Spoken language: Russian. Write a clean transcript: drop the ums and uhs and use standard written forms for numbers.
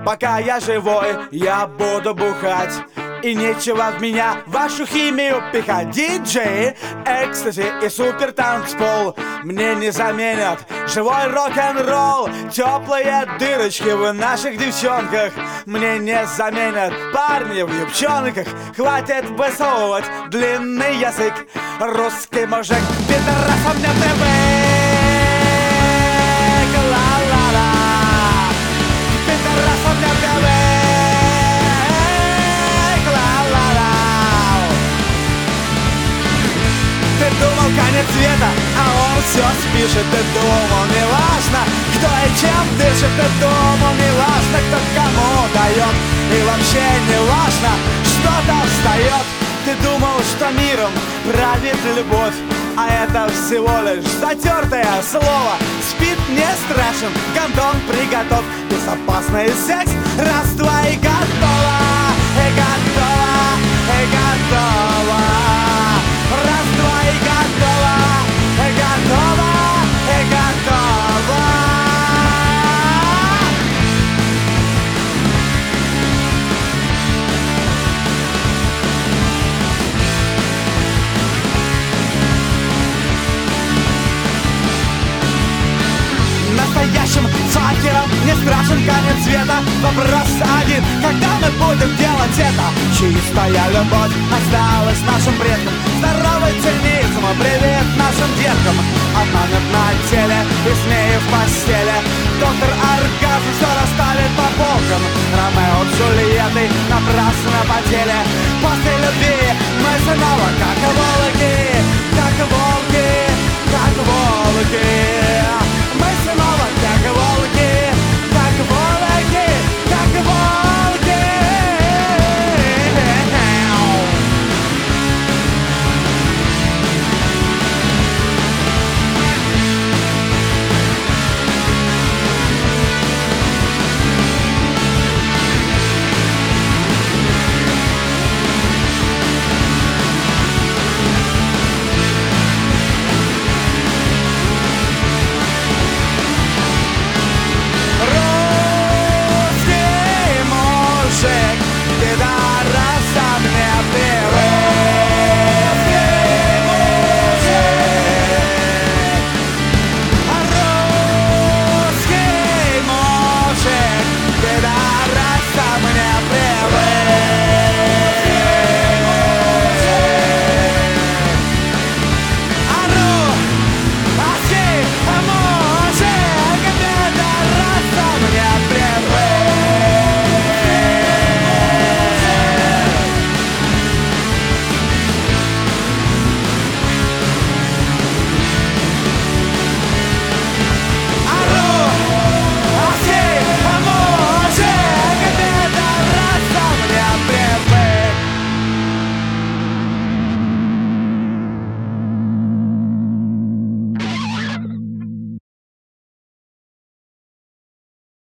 Пока я живой, я буду бухать, и нечего в меня вашу химию пихать. Диджей, экстази и супер танцпол мне не заменят живой рок-н-ролл. Теплые дырочки в наших девчонках мне не заменят парни в юбчонках. Хватит высовывать длинный язык, русский мужик, пидорасом не привык. Ла-ла-ла, пидорасом не привык. Ла-ла-ла. Ты думал, конец света, а он все спишет. Ты думал, не важно, кто и чем дышит. Ты думал, не важно, кто кому дает. И вообще не важно, что-то встает. Ты думал, что миром правит любовь, а это всего лишь затертое слово. Спит не страшен, гондон приготов. Безопасный секс, раз, два и готово. И готово, и готово. Раз, два и готово. И готово, и готово. Настоящим факером не страшен конец света. Вопрос один, когда мы будем делать это? Чистая любовь осталась нашим предкам. Здоровый цинизм, привет нашим деткам. Обманут на теле и змеи в постели. Доктор оргазм все расставит по полкам. Ромео с Джульеттой напрасно потели. После любви мы снова как его